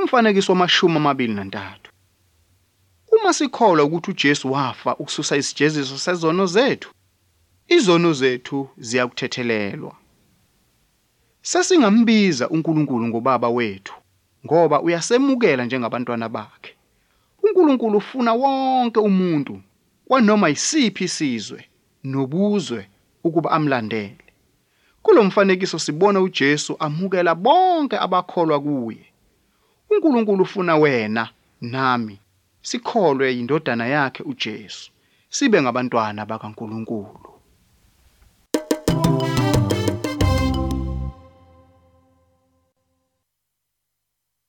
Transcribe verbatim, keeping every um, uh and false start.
Umfanekiso wamashumi amabili nantathu. Uma sikholwa ukuthi uJesu wafa ukususa isijeziso sezono zethu, izono zethu ziyakuthethelelwa. Sesingambiza uNkulunkulu ngobaba wethu ngoba uyasemukela njengabantwana bakhe. uNkulunkulu ufuna wonke umuntu kwanoma yisiphi isizwe nobuzwe ukuba amlandele. Kulo mfanekiso sibona uJesu amukela bonke abakholwa kuye. uNkulunkulu ufuna wena nami sikholwe indodana yakhe uJesu, sibe ngabantwana bakaNkulunkulu.